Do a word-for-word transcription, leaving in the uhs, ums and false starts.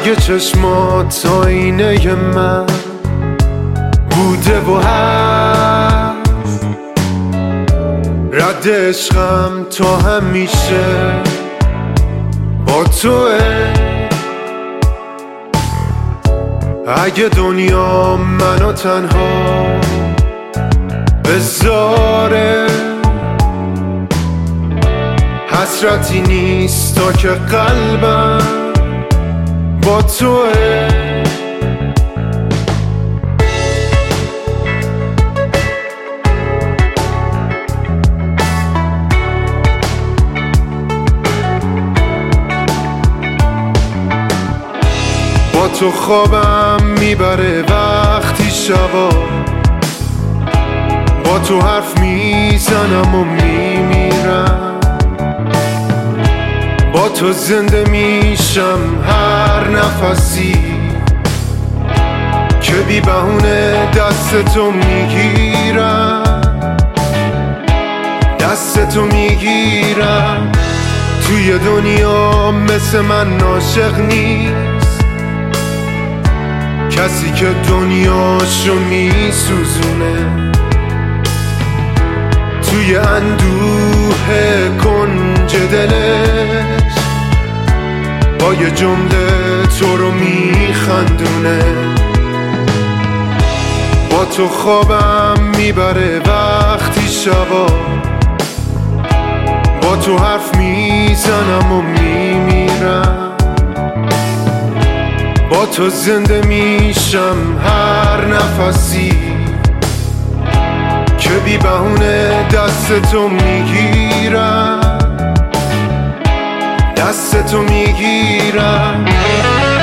اگه چشمات آینه من بوده و هست، رد عشقم تا همیشه با توه. اگه دنیا منو تنها بذاره، حسرتی نیست تا که قلبم با توه. با تو خوابم میبره وقتی شبا، با تو حرف میزنم و میمیرم، با تو زنده میشم هر نفسی که بی بهونه دست تو میگیرم، دست تو میگیرم. توی دنیا مثل من عاشق نیست، کسی که دنیاشو میسوزونه توی اندوه کنج دلش، با یه جمله تو رو میخندونه. با تو خوابم میبره وقتی شبا، با تو حرف میزنم و میمیرم، با تو زنده میشم هر نفسی که بی بهونه دست تو میگیرم، دست تو میگیرم.